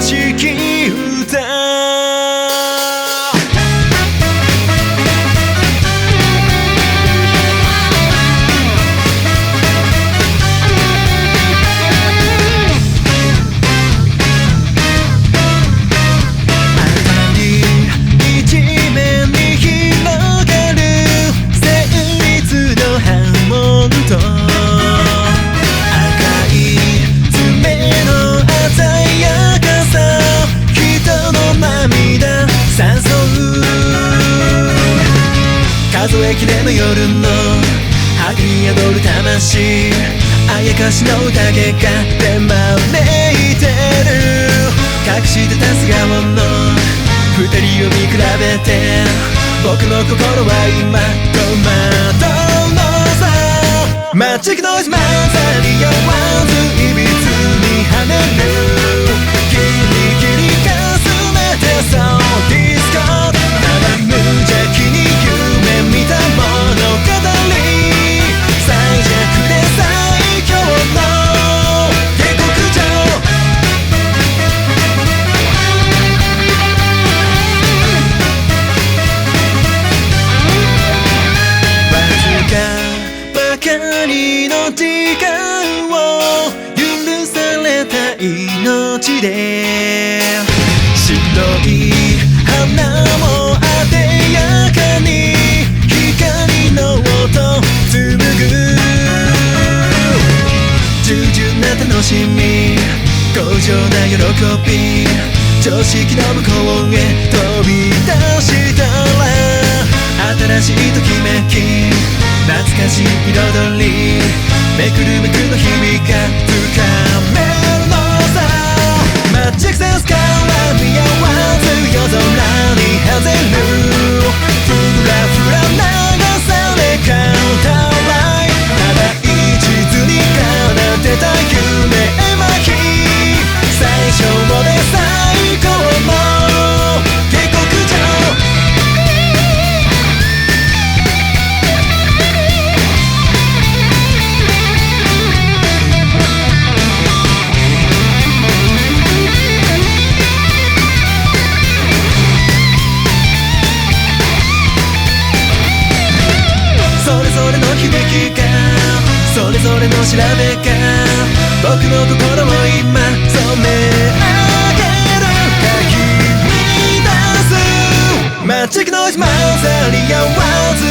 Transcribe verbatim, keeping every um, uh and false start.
しき歌数えきれぬ夜の吐き宿る魂あやかしの宴が出招いてる隠してた素顔の二人を見比べて僕の心は今戸惑うのさマジックノイズ混ざり合わずいびつに跳ねるギリギリかすめてそうディスコただ無邪気に見た物語最弱で最強の下克上わずかばかりの時間を許された命で白い花もあでやかに紡ぐ従順な楽しみ強情な喜び常識の向こうへ飛び出したら新しいときめき懐かしい彩りめくるめくの日々が深めるのさマジックセンスから見合わず夜空にはぜるふらふら流されカウンター出た夢まき最小で最高の下克上それぞれの響きがそれぞれの調べが僕の心を今染め上げるかき乱すマジックノイズ混ざり合わず